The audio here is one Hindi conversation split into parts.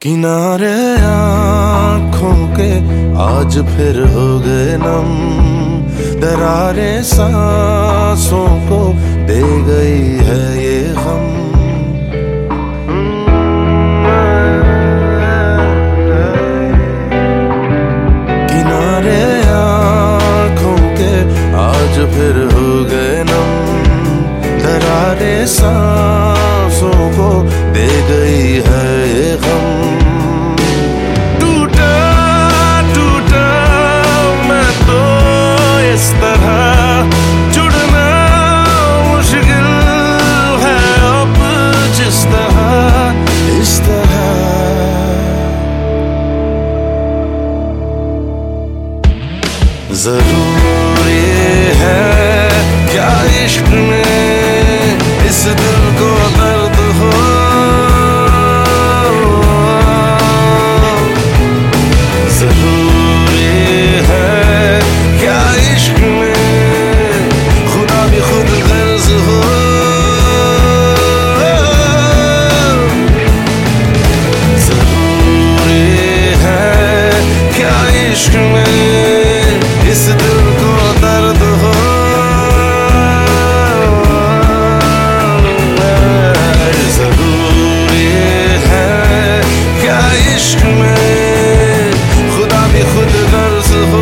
किनारे आँखों के आज फिर हो गए नम, दरारें सांसों को दे गई है ये गम। किनारे आँखों के आज फिर हो गए नम, दरारें सांसों को दे गई है ये गम। इस तरह जुड़ना मुश्किल है अब, जिस तरह इस तरह। जरूरी है क्या इश्क में इस दिल को दर्द हो, जरूरी है क्या इश्क में खुदा भी खुद गर्ज हो। जरूरी है क्या इश्क में इस दिल को दर्द हो। जरूरी है क्या इश्क में खुदा भी खुद गर्ज हो।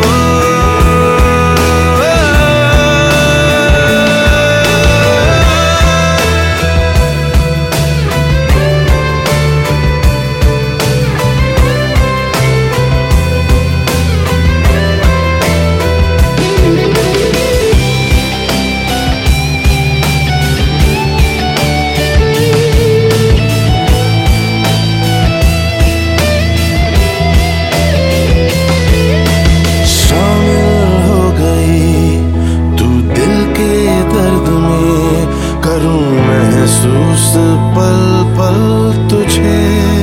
करूं महसूस पल पल तुझे,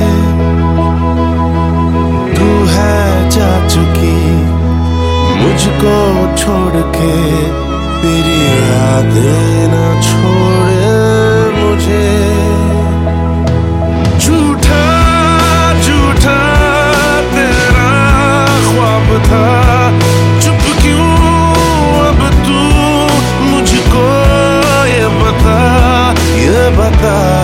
तू है जा चुकी मुझको छोड़ के, तेरी यादें न छोड़े मुझे। झूठा झूठा तेरा ख्वाब था, चुप क्यों अब तू मुझको ये बता